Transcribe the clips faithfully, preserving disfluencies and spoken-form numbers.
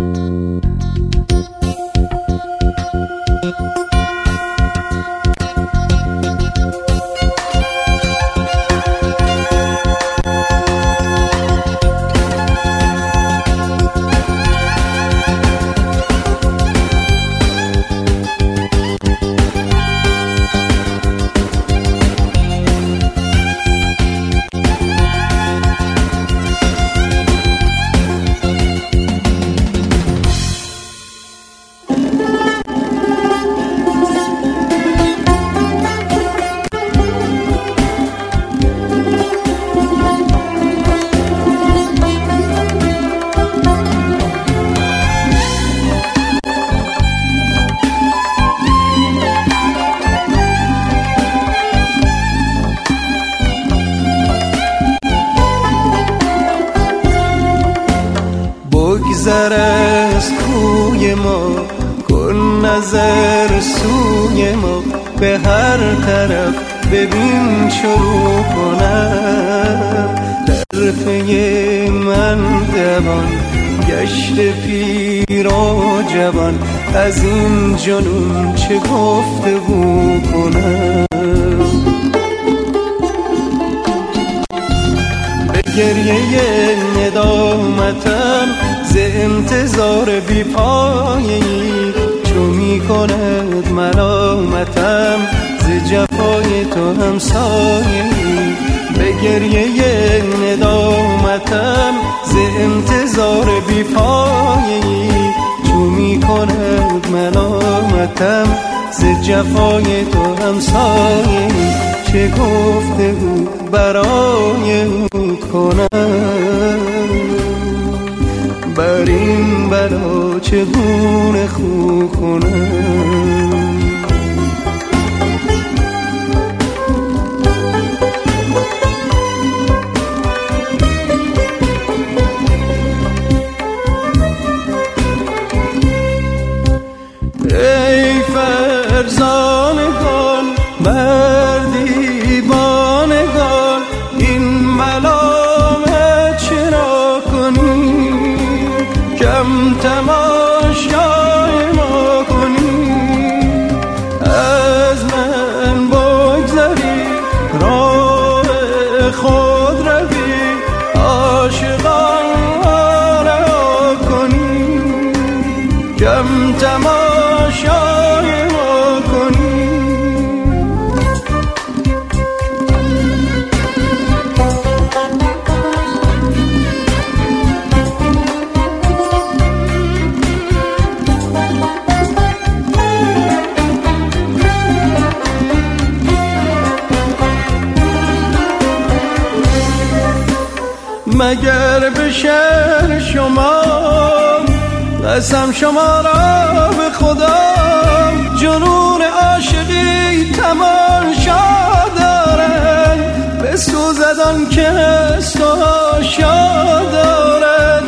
بگذر از کوی ما، کن نظر سوی ما، به هر طرف ببین شروع کنم. در پی من دوان گشت پیر و جوان، از این جنون چه گفتگو کنم. به گریه ندامتم ز انتظار بی پایه‌ای، چو می کند ملامتم ز جفای تو همسایه‌ای. به گریه ندامتم ز انتظار بی پایه‌ای، چو می کند ملامتم ز جفای تو همسایه‌ای. چه گفتگو برای او کنم، بر این بلا چگونه خو کنم. ای فرزانگان مردی بانگان، این ملامت چرا کنی؟ کم تماشای ما کنی. از من بگذری راه خود روی، عاشقانه کنی. کم تماشای ما کنی. مگر به شعر شما قسم شما را به خدا، جنون عاشقی تماشا دارد، بسوزد آن که استاشا دارد.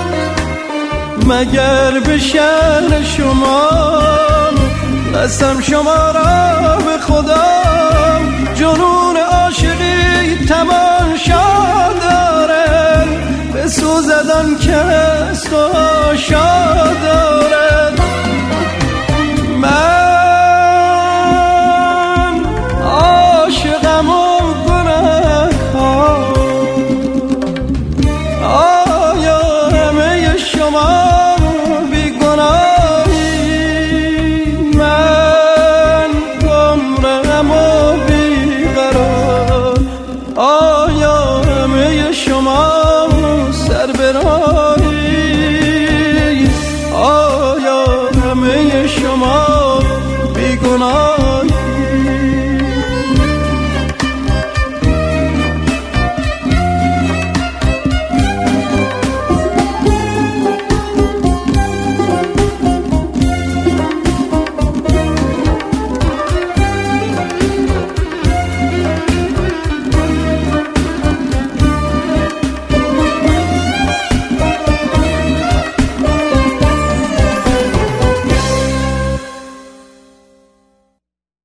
مگر به شعر شما قسم شما را به خدا، جنون عاشقی تماشا دارد، بسوزد آن که استاشا